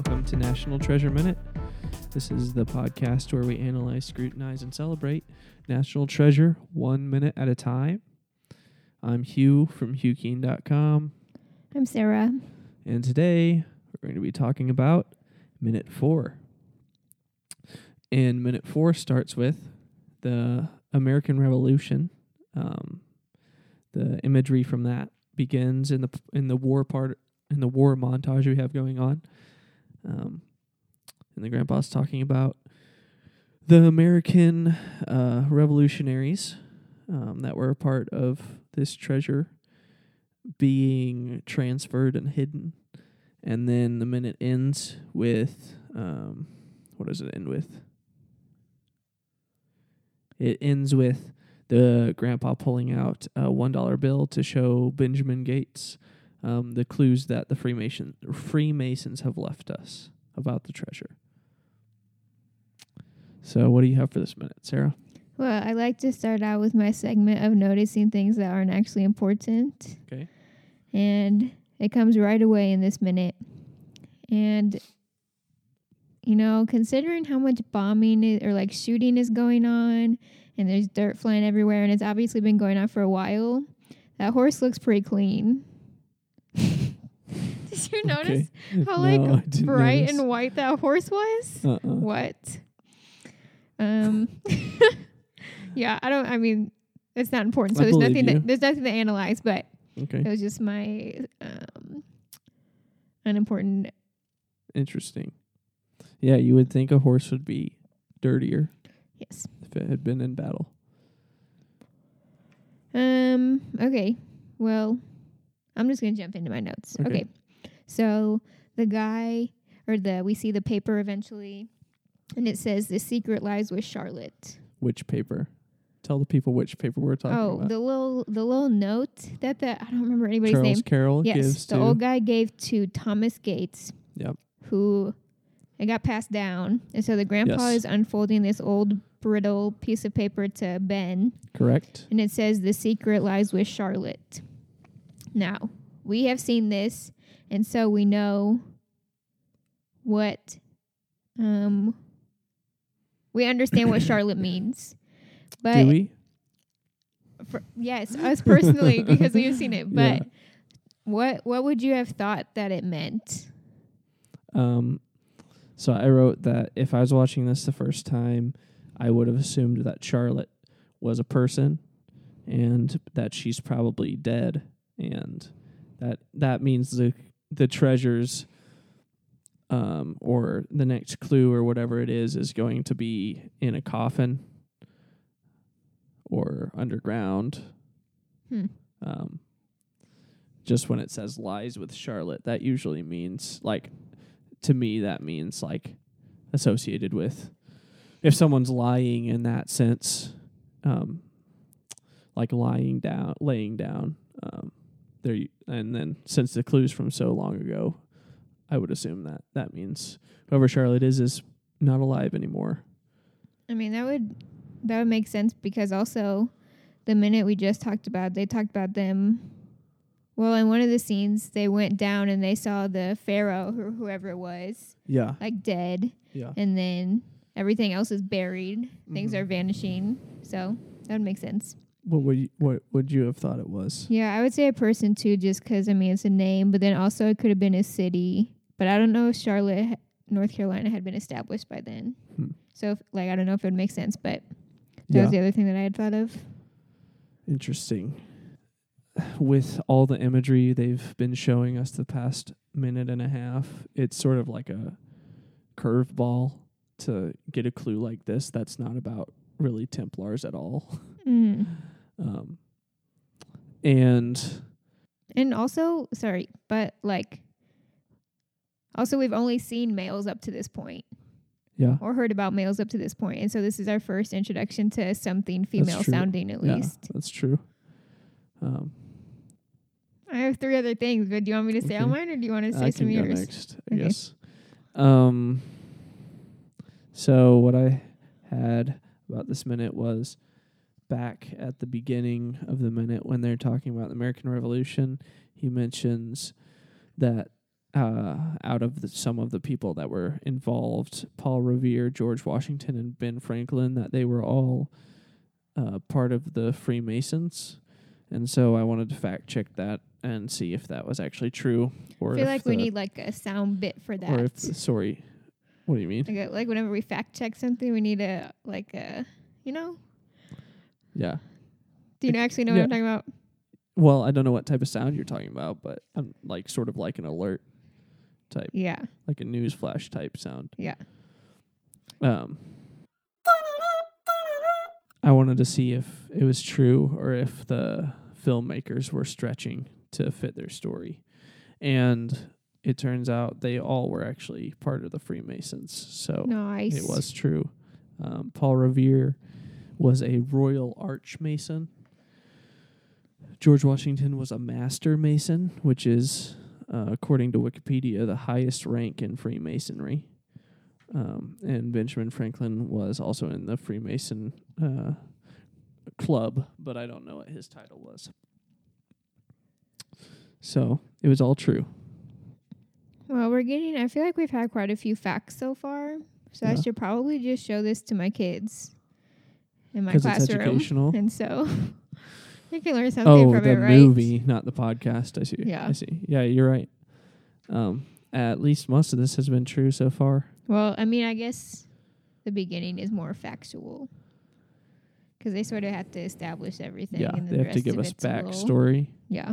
Welcome to National Treasure Minute. This is the podcast where we analyze, scrutinize, and celebrate national treasure 1 minute at a time. I'm Hugh from HughKeen.com. I'm Sarah. And today we're going to be talking about Minute 4. And Minute 4 starts with the American Revolution. The imagery from that begins in the war montage we have going on. And the grandpa's talking about the American revolutionaries that were a part of this treasure being transferred and hidden. And then the minute ends with, what does it end with? It ends with the grandpa pulling out a $1 bill to show Benjamin Gates the clues that the Freemasons have left us about the treasure. So what do you have for this minute, Sarah? Well, I like to start out with my segment of noticing things that aren't actually important. Okay. And it comes right away in this minute. And, considering how much bombing or shooting is going on, and there's dirt flying everywhere, and it's obviously been going on for a while, that horse looks pretty clean. Did you notice how bright notice. and white that horse was? What? Yeah, it's not important. So there's nothing to analyze, but okay. It was just my unimportant. Interesting. Yeah, you would think a horse would be dirtier. Yes. If it had been in battle. Okay. Well, I'm just going to jump into my notes. Okay. So the guy, we see the paper eventually, and it says the secret lies with Charlotte. Which paper? Tell the people which paper we're talking about. Oh, the little note that I don't remember anybody's name. Charles Carroll gives to... the old guy gave to Thomas Gates. Yep. Who it got passed down. And so the grandpa is unfolding this old brittle piece of paper to Ben. Correct. And it says the secret lies with Charlotte. Now, we have seen this, and so we know what we understand what Charlotte means. But do we? Yes, us personally, because we've seen it. But what would you have thought that it meant? So I wrote that if I was watching this the first time, I would have assumed that Charlotte was a person and that she's probably dead, and that means the treasures or the next clue or whatever it is going to be in a coffin or underground. Just when it says lies with Charlotte, that usually means to me, that means associated with, if someone's lying in that sense, laying down, there. And then since the clue's from so long ago, I would assume that means whoever Charlotte is not alive anymore. I mean, that would make sense, because also the minute we just talked about, they talked about them. Well, in one of the scenes, they went down and they saw the pharaoh or whoever it was, dead. Yeah. And then everything else is buried. Mm-hmm. Things are vanishing. So that would make sense. What would you have thought it was? Yeah, I would say a person too, just because it's a name. But then also it could have been a city. But I don't know if Charlotte, North Carolina, had been established by then. So I don't know if it would make sense. But that was the other thing that I had thought of. Interesting. With all the imagery they've been showing us the past minute and a half, it's sort of like a curveball to get a clue like this that's not about really Templars at all. Mm. And also, sorry, but also we've only seen males up to this point. Yeah. Or heard about males up to this point. And so this is our first introduction to something female sounding, at least. That's true. I have 3 other things, but do you want me to say all mine, or do you want to say some of yours? Next, I guess. So what I had about this minute was back at the beginning of the minute when they're talking about the American Revolution. He mentions that out of some of the people that were involved, Paul Revere, George Washington, and Ben Franklin, that they were all part of the Freemasons. And so I wanted to fact check that and see if that was actually true. Or I feel if like we need like a sound bit for that. Or if, sorry, what do you mean? Like whenever we fact check something, we need a, you know? Yeah. Do you actually know what I'm talking about? Well, I don't know what type of sound you're talking about, but I'm like sort of like an alert type. Yeah. Like a news flash type sound. Yeah. I wanted to see if it was true or if the filmmakers were stretching to fit their story. And it turns out they all were actually part of the Freemasons. So nice. It was true. Paul Revere was a Royal Archmason. George Washington was a Master Mason, which is, according to Wikipedia, the highest rank in Freemasonry. And Benjamin Franklin was also in the Freemason club, but I don't know what his title was. So it was all true. Well, I feel like we've had quite a few facts so far, so I should probably just show this to my kids in my classroom. It's educational. And so you can learn something from it, right? Oh, the movie, not the podcast. I see. Yeah. I see. Yeah, you're right. At least most of this has been true so far. Well, I mean, I guess the beginning is more factual because they sort of have to establish everything. Yeah, and they have to give us backstory. Yeah.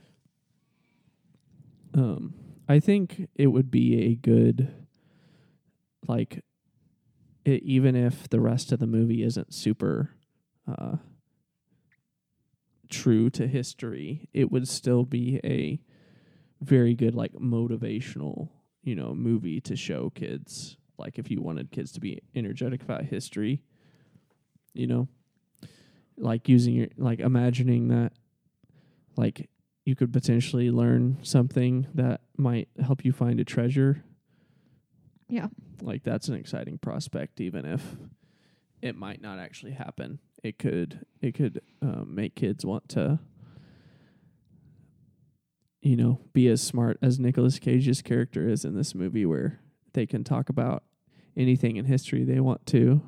I think it would be a good, even if the rest of the movie isn't super true to history, it would still be a very good, motivational, movie to show kids. Like, if you wanted kids to be energetic about history, using imagining that, you could potentially learn something that might help you find a treasure. Yeah. That's an exciting prospect, even if it might not actually happen. It could make kids want to, be as smart as Nicolas Cage's character is in this movie, where they can talk about anything in history they want to.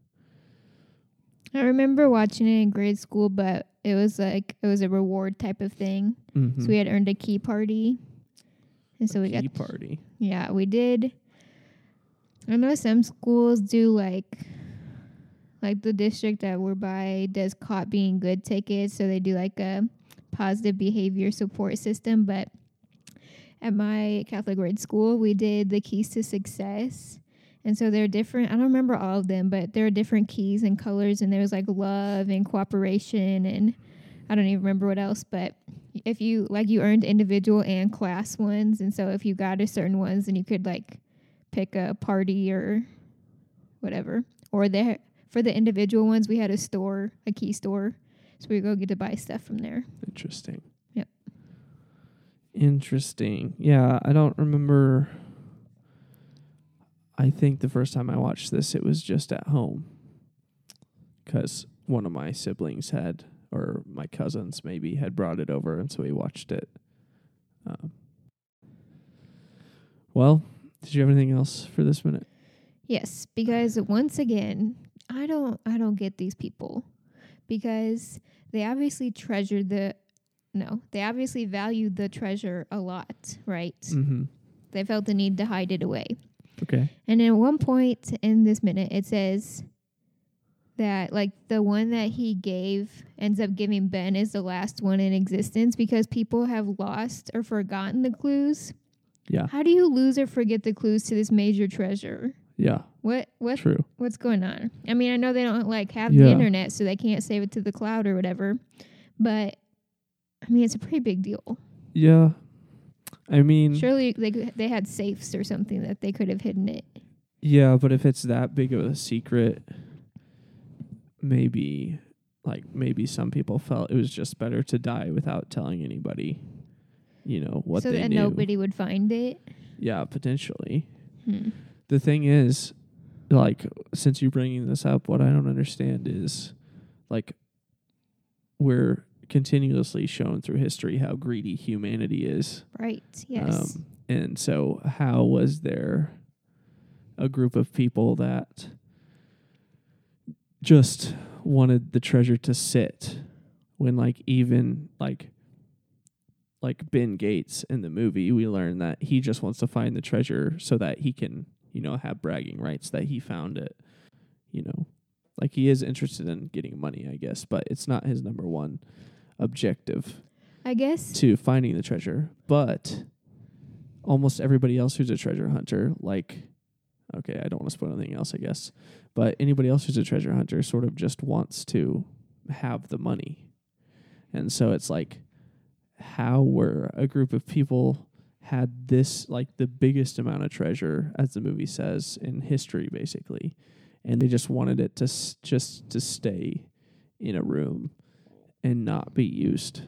I remember watching it in grade school, but it was a reward type of thing. Mm-hmm. So we had earned a key party. And so we got key party. Yeah, we did. I know some schools do like the district that we're by does caught being good tickets, so they do like a positive behavior support system, but at my Catholic grade school, we did the keys to success. And so they're different. I don't remember all of them, but there are different keys and colors, and there was love and cooperation, and I don't even remember what else. But if you you earned individual and class ones, and so if you got a certain ones, then you could pick a party or whatever. Or for the individual ones, we had a key store, so we go get to buy stuff from there. Interesting. Yep. Interesting. Yeah, I don't remember. I think the first time I watched this, it was just at home, because one of my siblings or my cousins maybe had brought it over, and so we watched it. Well, did you have anything else for this minute? Yes, because once again, I don't get these people, because they obviously they obviously valued the treasure a lot, right? Mm-hmm. They felt the need to hide it away. Okay. And at one point in this minute, it says that the one that he ends up giving Ben is the last one in existence because people have lost or forgotten the clues. Yeah. How do you lose or forget the clues to this major treasure? Yeah. What? True. What's going on? I mean, I know they don't have the internet, so they can't save it to the cloud or whatever. But I mean, it's a pretty big deal. Yeah. I mean, surely they had safes or something that they could have hidden it. Yeah, but if it's that big of a secret, maybe some people felt it was just better to die without telling anybody, what they knew. So that nobody would find it? Yeah, potentially. The thing is, since you're bringing this up, what I don't understand is, we're continuously shown through history how greedy humanity is. Right, yes. And so how was there a group of people that just wanted the treasure to sit when like even like Ben Gates in the movie, we learn that he just wants to find the treasure so that he can, have bragging rights that he found it. Like he is interested in getting money, I guess, but it's not his number one objective, I guess. to finding the treasure. But almost everybody else who's a treasure hunter, like, okay, I don't want to spoil anything else, I guess, but anybody else who's a treasure hunter sort of just wants to have the money. And so it's like, how were a group of people had this, like the biggest amount of treasure, as the movie says, in history, basically, and they just wanted it to just to stay in a room and not be used.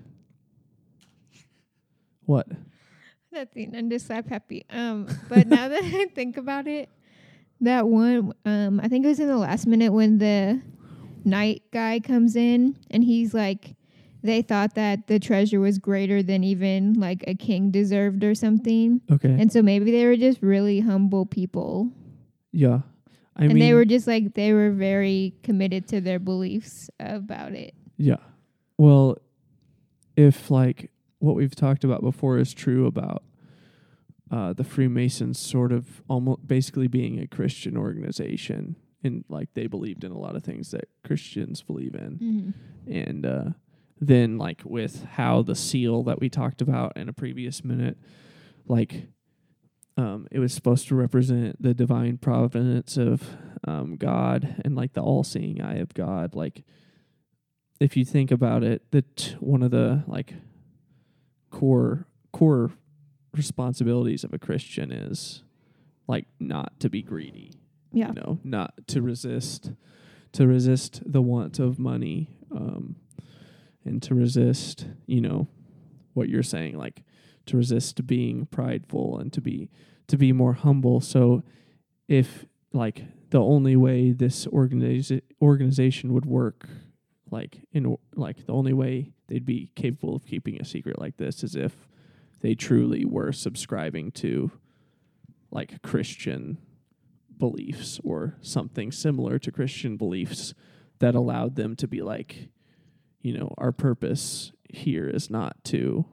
What? Nothing. I'm just slap happy. But now that I think about it, that one, I think it was in the last minute when the night guy comes in and he's like, they thought that the treasure was greater than even like a king deserved or something. Okay. And so maybe they were just really humble people. Yeah. I and mean, they were just like, they were very committed to their beliefs about it. Yeah. Well, if like what we've talked about before is true about the Freemasons sort of almost basically being a Christian organization, and like they believed in a lot of things that Christians believe in. Mm-hmm. And then like with how the seal that we talked about in a previous minute, like it was supposed to represent the divine providence of God and like the all-seeing eye of God. Like if you think about it, that one of the like core responsibilities of a Christian is like not to be greedy. Yeah. Not to resist the want of money, and to resist, what you're saying, like to resist being prideful and to be more humble. So if like the only way this organization would work, like the only way they'd be capable of keeping a secret like this is if they truly were subscribing to like Christian beliefs or something similar to Christian beliefs that allowed them to be like, our purpose here is not to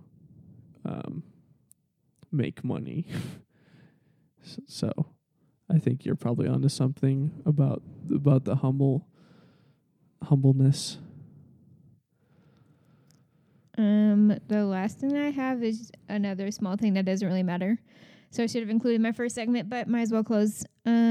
make money. So I think you're probably onto something about the humbleness. The last thing I have is another small thing that doesn't really matter. So I should have included my first segment, but might as well close.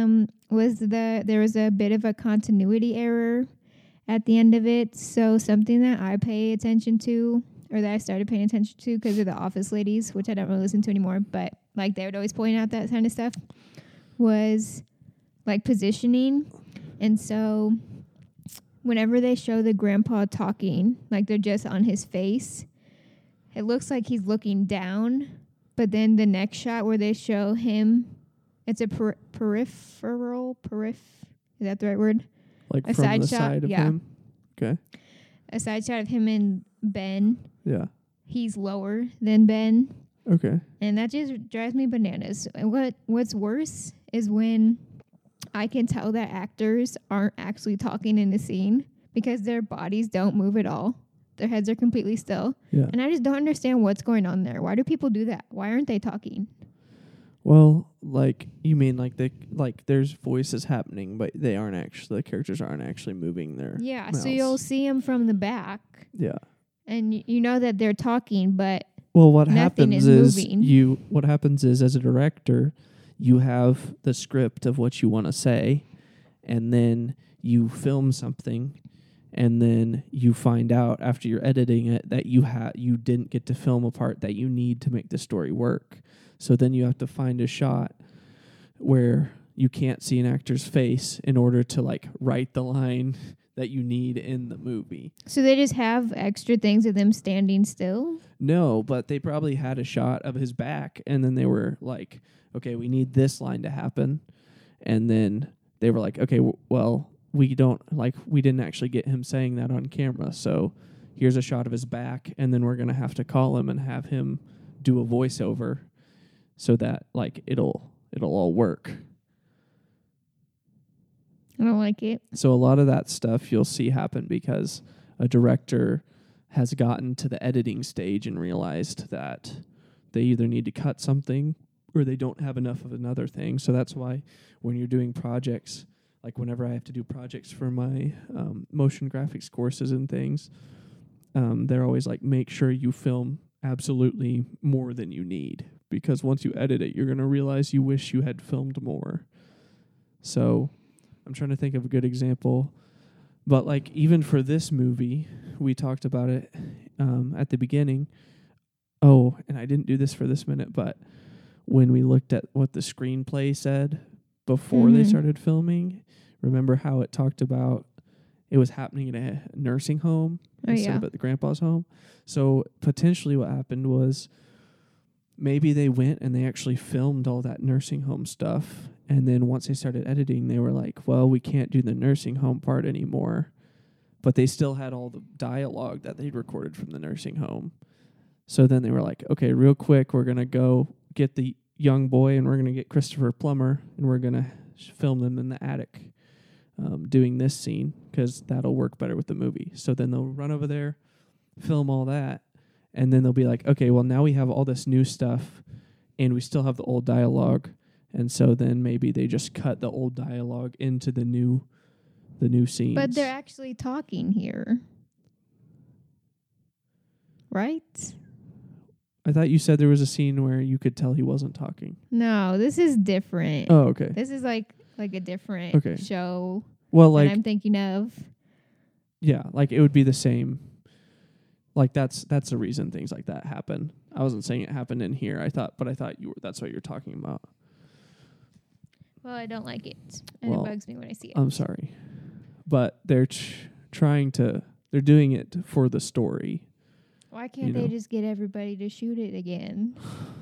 There was a bit of a continuity error at the end of it. So something that I pay attention to, or that I started paying attention to because of the Office ladies, which I don't really listen to anymore, but like they would always point out that kind of stuff, was like positioning. And so whenever they show the grandpa talking, like they're just on his face, it looks like he's looking down. But then the next shot where they show him, it's a peripheral, is that the right word? Like a from side the shot, side of yeah. him? Okay. A side shot of him and Ben. Yeah. He's lower than Ben. Okay. And that just drives me bananas. And what's worse is when I can tell that actors aren't actually talking in the scene because their bodies don't move at all. Their heads are completely still. Yeah. And I just don't understand what's going on there. Why do people do that? Why aren't they talking? Well, like you mean like there's voices happening, but they aren't actually, the characters aren't actually moving their mouths. So you'll see them from the back. Yeah. And you know that they're talking, but well, what nothing happens is is moving. What happens is as a director, you have the script of what you want to say, and then you film something, and then you find out after you're editing it that you didn't get to film a part that you need to make the story work. So then you have to find a shot where you can't see an actor's face in order to like write the line that you need in the movie. So they just have extra things of them standing still? No, but they probably had a shot of his back, and then they were like, okay, we need this line to happen. And then they were like, okay, well, we didn't actually get him saying that on camera. So here's a shot of his back, and then we're going to have to call him and have him do a voiceover. so that like it'll all work. I don't like it. So a lot of that stuff you'll see happen because a director has gotten to the editing stage and realized that they either need to cut something or they don't have enough of another thing. So that's why when you're doing projects, like whenever I have to do projects for my motion graphics courses and things, they're always like, make sure you film absolutely more than you need, because once you edit it, you're going to realize you wish you had filmed more. So I'm trying to think of a good example. But like even for this movie, we talked about it at the beginning. Oh, and I didn't do this for this minute, but when we looked at what the screenplay said before they started filming, remember how it talked about it was happening in a nursing home instead of at the grandpa's home? So potentially what happened was maybe they went and they actually filmed all that nursing home stuff. And then once they started editing, they were like, well, we can't do the nursing home part anymore. But they still had all the dialogue that they'd recorded from the nursing home. So then they were like, okay, real quick, we're going to go get the young boy and we're going to get Christopher Plummer and we're going to film them in the attic doing this scene because that'll work better with the movie. So then they'll run over there, film all that, and then they'll be like, okay, well, now we have all this new stuff and we still have the old dialogue. And so then maybe they just cut the old dialogue into the new scenes. But they're actually talking here. Right? I thought you said there was a scene where you could tell he wasn't talking. No, this is different. Oh, okay. This is like a different show. Well, like that I'm thinking of. Yeah, like it would be the same. Like that's the reason things like that happen. I wasn't saying it happened in here. I thought that's what you're talking about. Well, I don't like it, and it bugs me when I see it. I'm sorry, but they're they're doing it for the story. Why can't they just get everybody to shoot it again?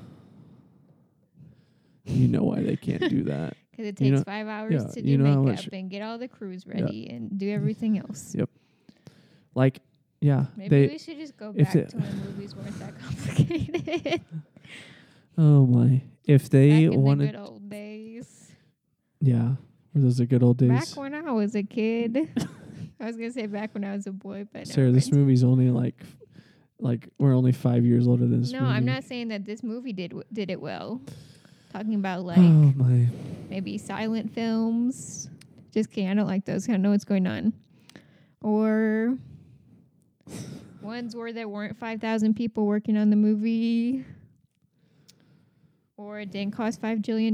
You know why they can't do that? Because it takes 5 hours to do makeup and get all the crews ready and do everything else. Yep. Like, yeah. Maybe we should just go back to when movies weren't that complicated. Oh, my. If they back in wanted... the good old days. Yeah. Were those the good old days? Back when I was a kid. I was going to say back when I was a boy, but Sarah, this movie's only like we're only 5 years older than this movie. No, I'm not saying that this movie did it well. Talking about maybe silent films. Just kidding. I don't like those. I don't know what's going on. Or ones where there weren't 5,000 people working on the movie. Or it didn't cost $5 jillion.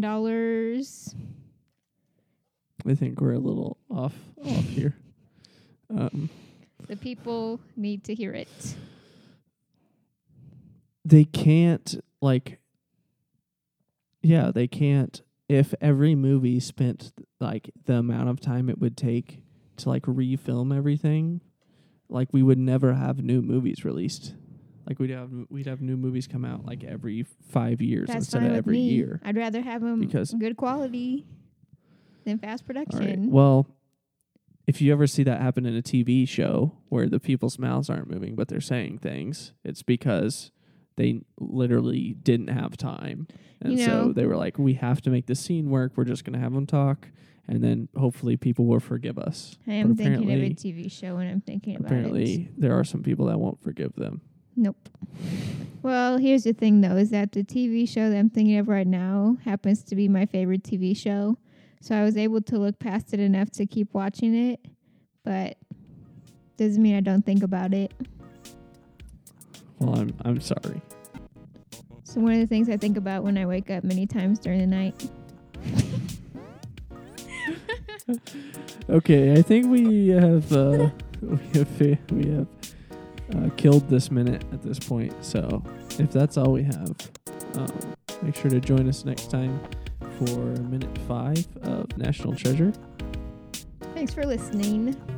I think we're a little off here. The people need to hear it. They can't they can't. If every movie spent like the amount of time it would take to like refilm everything, like we would never have new movies released. Like we'd have new movies come out like every 5 years instead of every year. I'd rather have them because good quality than fast production. Right. Well, if you ever see that happen in a TV show where the people's mouths aren't moving but they're saying things, it's because they literally didn't have time. And so they were like, we have to make the scene work. We're just going to have them talk. And then hopefully people will forgive us. I am thinking of a TV show when I'm thinking about it. Apparently there are some people that won't forgive them. Nope. Well, here's the thing, though, is that the TV show that I'm thinking of right now happens to be my favorite TV show. So I was able to look past it enough to keep watching it. But doesn't mean I don't think about it. Well, I'm sorry. So one of the things I think about when I wake up many times during the night. Okay, I think we have killed this minute at this point. So if that's all we have, make sure to join us next time for minute 5 of National Treasure. Thanks for listening.